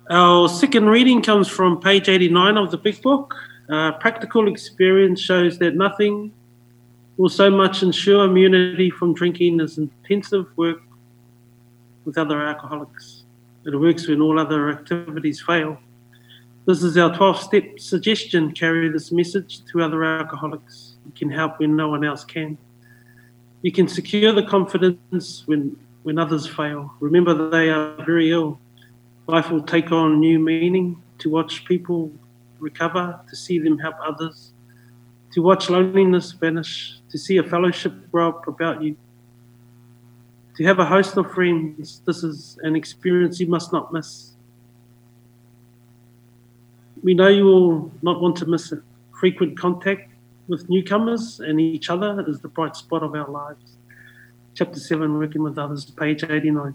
Our second reading comes from page 89 of the Big Book. Practical experience shows that nothing will so much ensure immunity from drinking as intensive work with other alcoholics. It works when all other activities fail. This is our 12-step suggestion. Carry this message to other alcoholics. You can help when no one else can. You can secure the confidence when others fail. Remember, they are very ill. Life will take on new meaning. To watch people recover, to see them help others, to watch loneliness vanish, to see a fellowship grow up about you, to have a host of friends. This is an experience you must not miss. We know you will not want to miss it. Frequent contact with newcomers and each other is the bright spot of our lives. Chapter 7, Working with Others, page 89.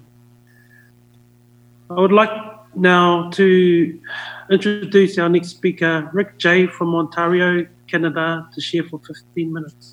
I would like now to introduce our next speaker, Rick J. from Ontario, Canada, to share for 15 minutes.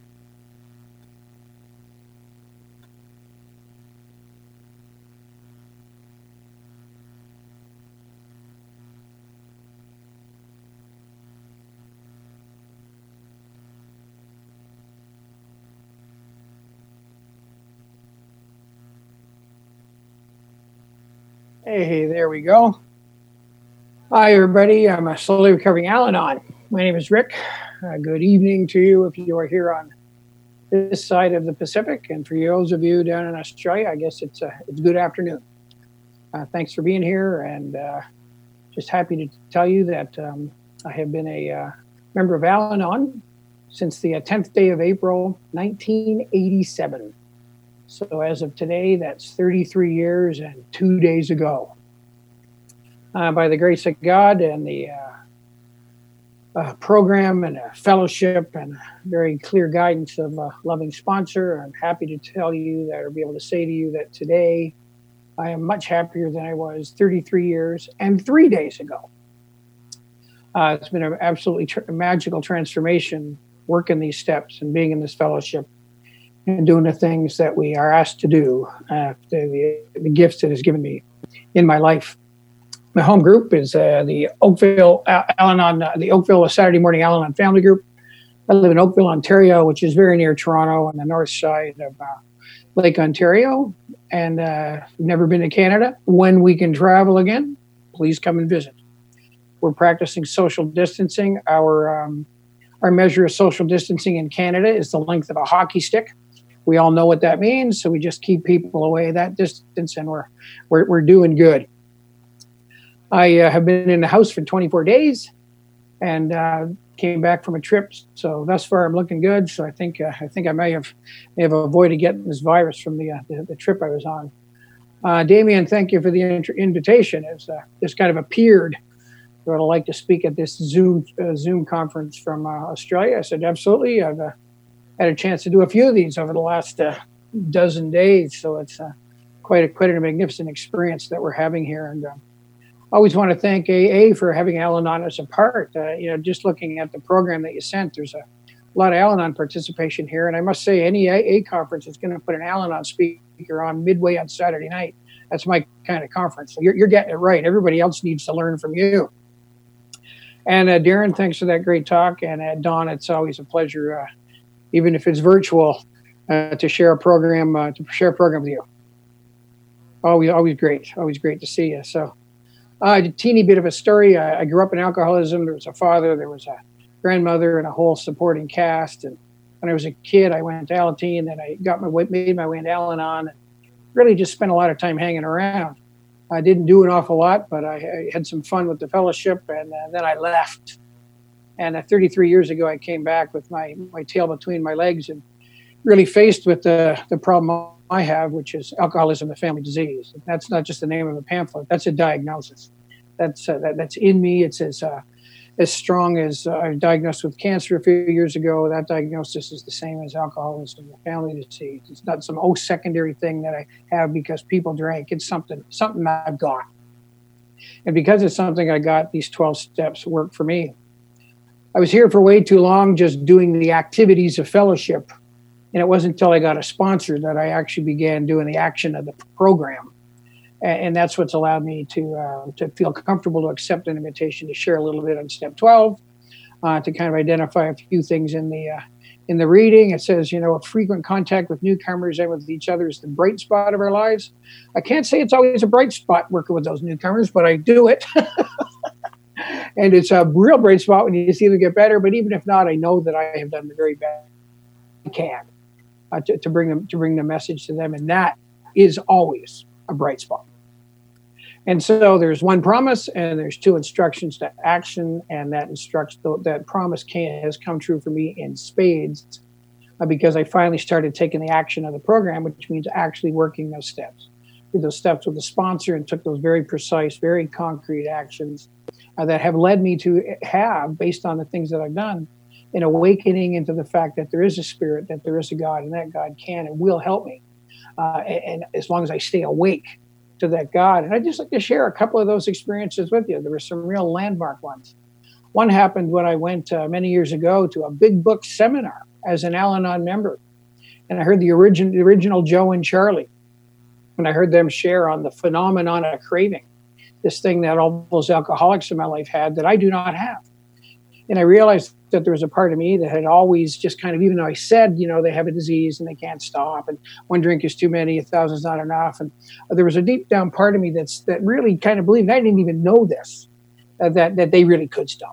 Hey, there we go. Hi, everybody. I'm a slowly recovering Al-Anon. My name is Rick. Good evening to you if you are here on this side of the Pacific. And for those of you down in Australia, I guess it's good afternoon. Thanks for being here. And just happy to tell you that I have been a member of Al-Anon since the 10th day of April, 1987. So as of today, that's 33 years and 2 days ago. By the grace of God and the program and a fellowship and very clear guidance of a loving sponsor, I'm happy to tell you that, or be able to say to you that today I am much happier than I was 33 years and 3 days ago. It's been an absolutely magical transformation working these steps and being in this fellowship and doing the things that we are asked to do, the gifts it has given me in my life. My home group is the Oakville Al-Anon, the Oakville Saturday Morning Al-Anon Family Group. I live in Oakville, Ontario, which is very near Toronto on the north side of Lake Ontario, and never been to Canada. When we can travel again, please come and visit. We're practicing social distancing. Our measure of social distancing in Canada is the length of a hockey stick. We all know what that means, so we just keep people away that distance, and we're doing good. I have been in the house for 24 days, and came back from a trip. So thus far, I'm looking good. So I think I may have avoided getting this virus from the trip I was on. Damien, thank you for the invitation. It's just kind of appeared that I'd like to speak at this Zoom conference from Australia. I said absolutely. I've had a chance to do a few of these over the last dozen days, so it's quite a magnificent experience that we're having here. And I always want to thank AA for having Al-Anon as a part. Just looking at the program that you sent, there's a lot of Al-Anon participation here, and I must say, any AA conference is going to put an Al-Anon speaker on midway on Saturday night. That's my kind of conference. So you're getting it right. Everybody else needs to learn from you. And Darren, thanks for that great talk. And Dawn, it's always a pleasure, even if it's virtual, to share a program with you. Always great to see you. So, a teeny bit of a story. I grew up in alcoholism. There was a father, there was a grandmother, and a whole supporting cast. And when I was a kid, I went to Alateen, and I made my way into Al-Anon, and really just spent a lot of time hanging around. I didn't do an awful lot, but I had some fun with the fellowship, and then I left. And 33 years ago, I came back with my tail between my legs and really faced with the problem I have, which is alcoholism, a family disease. That's not just the name of a pamphlet. That's a diagnosis. That's in me. It's as strong as I was diagnosed with cancer a few years ago. That diagnosis is the same as alcoholism, a family disease. It's not some secondary thing that I have because people drank. It's something I've got. And because it's something I got, these 12 steps work for me. I was here for way too long just doing the activities of fellowship. And it wasn't until I got a sponsor that I actually began doing the action of the program. And that's what's allowed me to feel comfortable to accept an invitation to share a little bit on step 12, to kind of identify a few things in the reading. It says, a frequent contact with newcomers and with each other is the bright spot of our lives. I can't say it's always a bright spot working with those newcomers, but I do it. And it's a real bright spot when you see them get better. But even if not, I know that I have done the very best I can to bring the message to them. And that is always a bright spot. And so there's one promise and there's 2 instructions to action, and that promise has come true for me in spades, because I finally started taking the action of the program, which means actually working those steps. Did those steps with the sponsor and took those very precise, very concrete actions that have led me to have, based on the things that I've done, an awakening into the fact that there is a spirit, that there is a God, and that God can and will help me. And as long as I stay awake to that God. And I'd just like to share a couple of those experiences with you. There were some real landmark ones. One happened when I went many years ago to a big book seminar as an Al-Anon member. And I heard the original Joe and Charlie. And I heard them share on the phenomenon of craving, this thing that all those alcoholics in my life had that I do not have. And I realized that there was a part of me that had always just kind of, even though I said, they have a disease and they can't stop, and one drink is too many, 1,000 is not enough. And there was a deep down part of me that really kind of believed, and I didn't even know this, that they really could stop,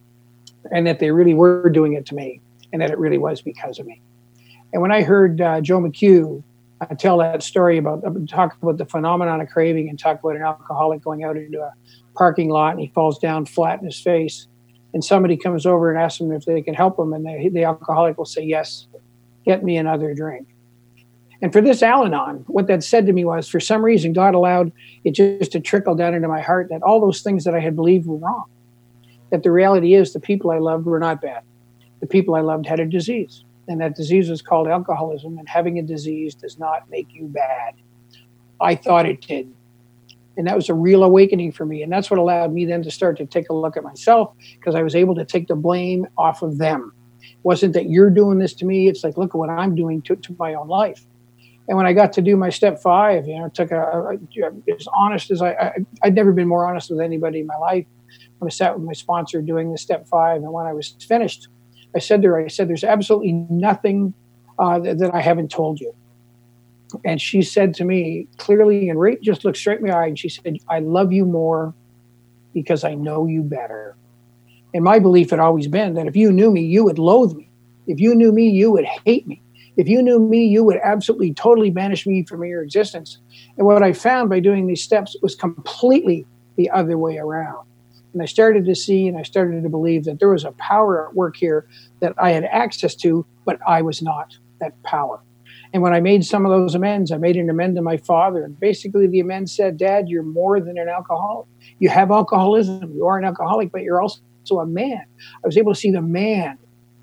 and that they really were doing it to me, and that it really was because of me. And when I heard Joe McHugh tell that story talk about the phenomenon of craving, and talk about an alcoholic going out into a parking lot and he falls down flat in his face, and somebody comes over and asks him if they can help him, and the alcoholic will say, yes, get me another drink. And for this Al-Anon, what that said to me was, for some reason, God allowed it just to trickle down into my heart that all those things that I had believed were wrong. That the reality is the people I loved were not bad. The people I loved had a disease, and that disease was called alcoholism, and having a disease does not make you bad. I thought it did. And that was a real awakening for me. And that's what allowed me then to start to take a look at myself, because I was able to take the blame off of them. It wasn't that you're doing this to me. It's like, look at what I'm doing to my own life. And when I got to do my step 5, took as honest as I'd never been more honest with anybody in my life. When I sat with my sponsor doing the step 5, and when I was finished, I said to her, there's absolutely nothing that I haven't told you. And she said to me clearly, and right, just looked straight in my eye, and she said, I love you more because I know you better. And my belief had always been that if you knew me, you would loathe me. If you knew me, you would hate me. If you knew me, you would absolutely, totally banish me from your existence. And what I found by doing these steps was completely the other way around. And I started to see, and I started to believe that there was a power at work here that I had access to, but I was not that power. And when I made some of those amends, I made an amend to my father. And basically the amends said, Dad, you're more than an alcoholic. You have alcoholism. You are an alcoholic, but you're also a man. I was able to see the man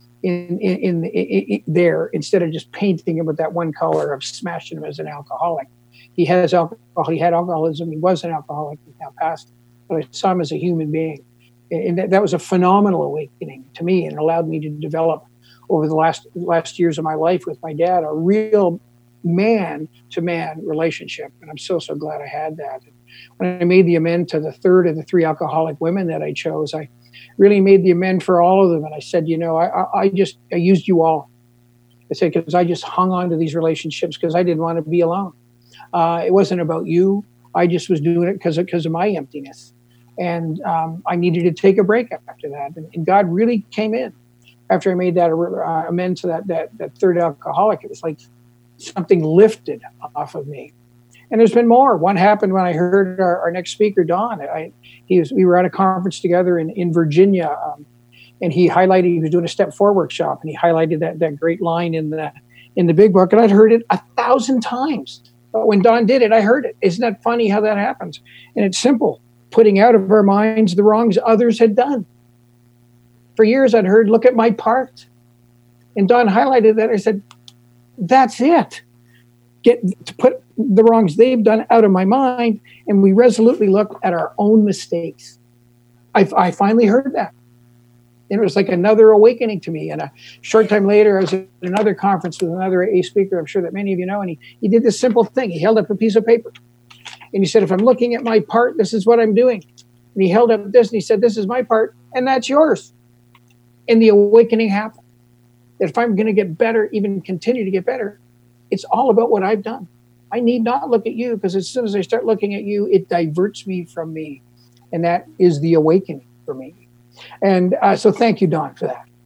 in there, instead of just painting him with that one color of smashing him as an alcoholic. He has alcohol. He had alcoholism. He was an alcoholic. He's now passed. But I saw him as a human being. And that was a phenomenal awakening to me, and allowed me to develop over the last years of my life with my dad, a real man-to-man relationship. And I'm so glad I had that. When I made the amend to the third of the 3 alcoholic women that I chose, I really made the amend for all of them. And I said, I used you all. I said, because I just hung on to these relationships because I didn't want to be alone. It wasn't about you. I just was doing it because of my emptiness. And I needed to take a break after that. And God really came in. After I made that amend to that third alcoholic, it was like something lifted off of me. And there's been more. One happened when I heard our next speaker, Don. We were at a conference together in Virginia, and he was doing a step 4 workshop, and he highlighted that great line in the big book, and I'd heard it 1,000 times. But when Don did it, I heard it. Isn't that funny how that happens? And it's simple: putting out of our minds the wrongs others had done. For years, I'd heard, look at my part. And Don highlighted that. I said, that's it. Get to put the wrongs they've done out of my mind, and we resolutely look at our own mistakes. I finally heard that. And it was like another awakening to me. And a short time later, I was at another conference with another AA speaker, I'm sure that many of you know, and he did this simple thing. He held up a piece of paper. And he said, if I'm looking at my part, this is what I'm doing. And he held up this and he said, this is my part and that's yours. And the awakening happened. That if I'm going to get better, even continue to get better, it's all about what I've done. I need not look at you, because as soon as I start looking at you, it diverts me from me. And that is the awakening for me. And so thank you, Don, for that.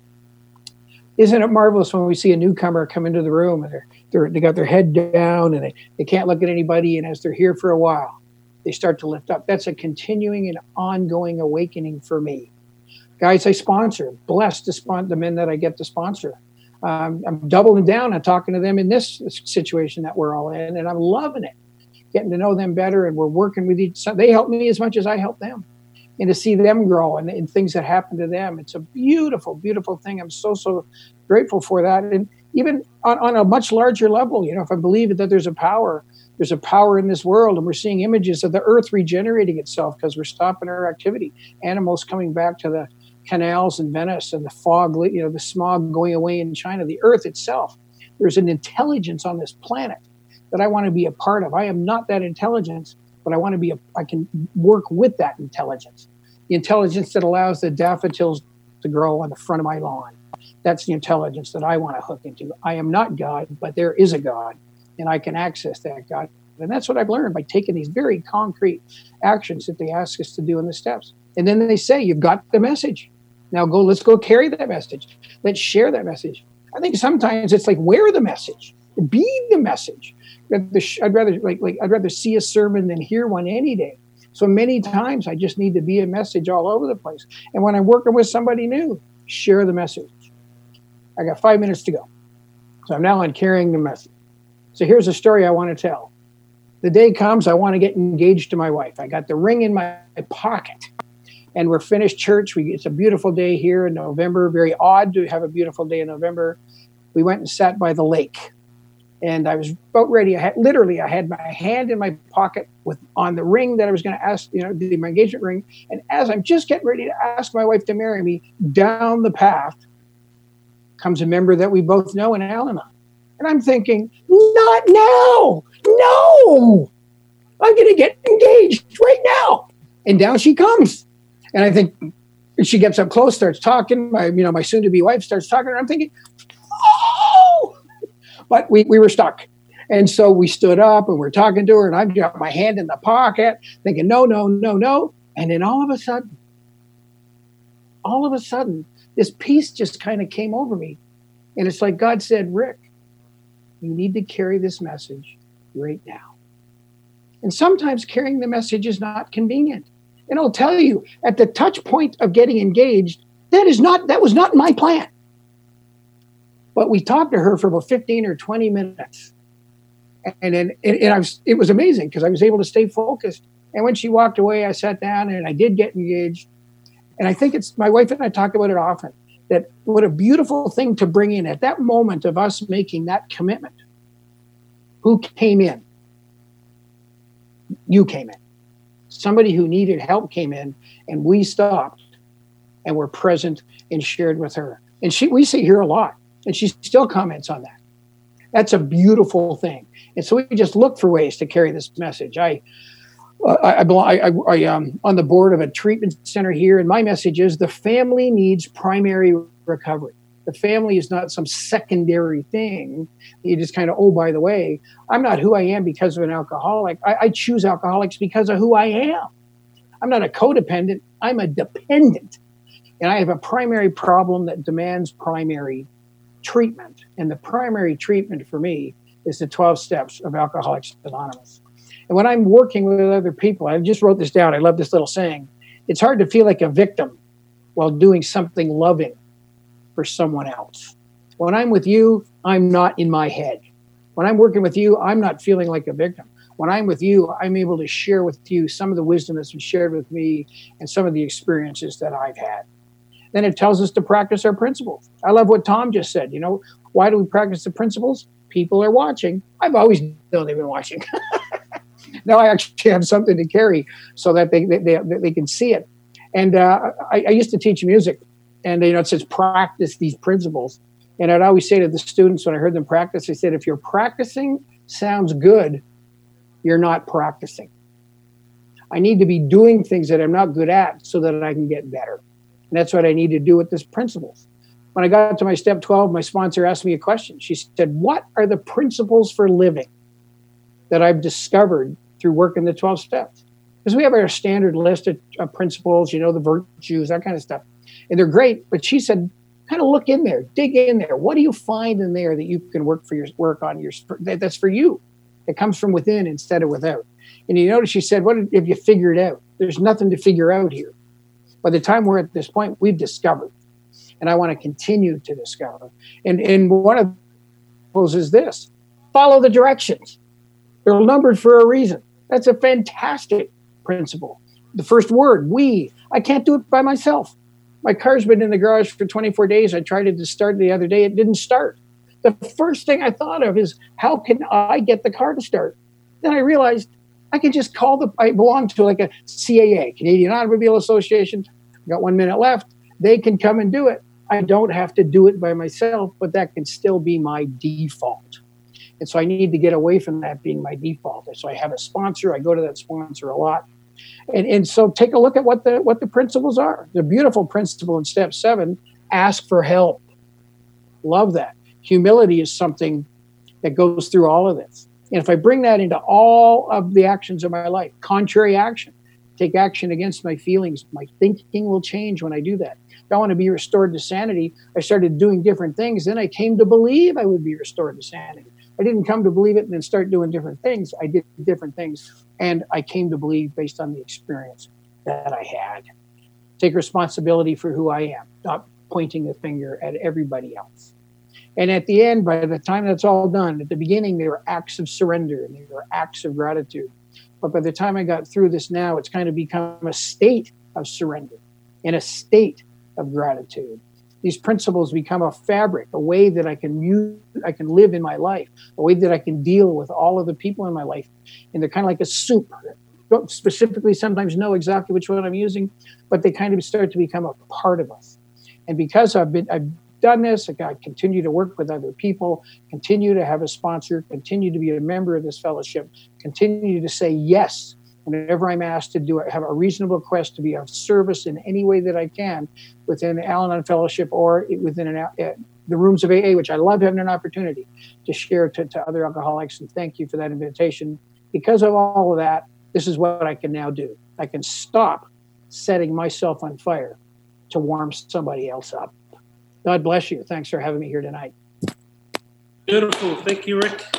Isn't it marvelous when we see a newcomer come into the room and they got their head down and they can't look at anybody, and as they're here for a while, they start to lift up. That's a continuing and ongoing awakening for me. Guys I sponsor, blessed to sponsor the men that I get to sponsor. I'm doubling down on talking to them in this situation that we're all in, and I'm loving it, getting to know them better, and we're working with each other. They help me as much as I help them, and to see them grow and things that happen to them. It's a beautiful, beautiful thing. I'm so grateful for that. And even on a much larger level, if I believe that there's a power in this world, and we're seeing images of the earth regenerating itself because we're stopping our activity. Animals coming back to the canals in Venice, and the fog, the smog going away in China, the earth itself. There's an intelligence on this planet that I want to be a part of. I am not that intelligence, but I can work with that intelligence. The intelligence that allows the daffodils to grow on the front of my lawn. That's the intelligence that I want to hook into. I am not God, but there is a God, and I can access that God. And that's what I've learned by taking these very concrete actions that they ask us to do in the steps. And then they say, you've got the message. Now let's go carry that message. Let's share that message. I think sometimes it's like, wear the message, be the message. I'd rather see a sermon than hear one any day. So many times I just need to be a message all over the place. And when I'm working with somebody new, share the message. I got 5 minutes to go. So I'm now on carrying the message. So here's a story I want to tell. The day comes, I want to get engaged to my wife. I got the ring in my pocket. And we're finished church. It's a beautiful day here in November. Very odd to have a beautiful day in November. We went and sat by the lake. And I was about ready. I had my hand in my pocket on the ring that I was going to ask, my engagement ring. And as I'm just getting ready to ask my wife to marry me, down the path comes a member that we both know in Al-Anon. And I'm thinking, not now. No, I'm going to get engaged right now. And down she comes. And I think she gets up close, starts talking. My soon-to-be wife starts talking. And I'm thinking, oh! But we were stuck. And so we stood up and we're talking to her. And I've got my hand in the pocket thinking, no. And then all of a sudden, this peace just kind of came over me. And it's like God said, Rick, you need to carry this message right now. And sometimes carrying the message is not convenient. And I'll tell you, at the touch point of getting engaged, that was not my plan. But we talked to her for about 15 or 20 minutes. And it was amazing because I was able to stay focused. And when she walked away, I sat down and I did get engaged. And I think my wife and I talk about it often, that what a beautiful thing to bring in at that moment of us making that commitment. Who came in? You came in. Somebody who needed help came in, and we stopped and were present and shared with her. And we see her a lot, and she still comments on that. That's a beautiful thing. And so we just look for ways to carry this message. I'm on the board of a treatment center here, and my message is the family needs primary recovery. The family is not some secondary thing. You just kind of, oh, by the way, I'm not who I am because of an alcoholic. I choose alcoholics because of who I am. I'm not a codependent. I'm a dependent. And I have a primary problem that demands primary treatment. And the primary treatment for me is the 12 steps of Alcoholics Anonymous. And when I'm working with other people, I just wrote this down. I love this little saying. It's hard to feel like a victim while doing something loving for someone else. When I'm with you, I'm not in my head. When I'm working with you, I'm not feeling like a victim. When I'm with you, I'm able to share with you some of the wisdom that's been shared with me and some of the experiences that I've had. Then it tells us to practice our principles. I love what Tom just said. Why do we practice the principles? People are watching. I've always known they've been watching. Now I actually have something to carry so that they can see it. And I used to teach music. And, it says practice these principles. And I'd always say to the students when I heard them practice, I said, if your practicing sounds good, you're not practicing. I need to be doing things that I'm not good at so that I can get better. And that's what I need to do with this principles. When I got to my step 12, my sponsor asked me a question. She said, what are the principles for living that I've discovered through working the 12 steps? Because we have our standard list of principles, the virtues, that kind of stuff. And they're great. But she said, kind of look in there, dig in there. What do you find in there that you can work on that's for you? It comes from within instead of without. And you notice she said, what if you figure it out? There's nothing to figure out here. By the time we're at this point, we've discovered. And I want to continue to discover. And one of those is this: follow the directions. They're numbered for a reason. That's a fantastic principle. The first word, we. I can't do it by myself. My car's been in the garage for 24 days. I tried it to start the other day. It didn't start. The first thing I thought of is, how can I get the car to start? Then I realized I can just I belong to like a CAA, Canadian Automobile Association. I've got 1 minute left. They can come and do it. I don't have to do it by myself, but that can still be my default. And so I need to get away from that being my default. So I have a sponsor. I go to that sponsor a lot. And so take a look at what the principles are. The beautiful principle in step 7, ask for help. Love that. Humility is something that goes through all of this. And if I bring that into all of the actions of my life, contrary action, take action against my feelings, my thinking will change when I do that. If I want to be restored to sanity, I started doing different things. Then I came to believe I would be restored to sanity. I didn't come to believe it and then start doing different things. I did different things, and I came to believe based on the experience that I had. Take responsibility for who I am, not pointing the finger at everybody else. And at the end, by the time that's all done, at the beginning, they were acts of surrender and they were acts of gratitude. But by the time I got through this now, it's kind of become a state of surrender and a state of gratitude. These principles become a fabric, a way that I can live in my life, a way that I can deal with all of the people in my life. And they're kind of like a soup. I don't specifically sometimes know exactly which one I'm using, but they kind of start to become a part of us. And because I've done this, I continue to work with other people, continue to have a sponsor, continue to be a member of this fellowship, continue to say yes whenever I'm asked to do it, have a reasonable request to be of service in any way that I can within the Al-Anon Fellowship or within the rooms of AA, which I love having an opportunity to share to other alcoholics. And thank you for that invitation. Because of all of that, this is what I can now do. I can stop setting myself on fire to warm somebody else up. God bless you. Thanks for having me here tonight. Beautiful. Thank you, Rick.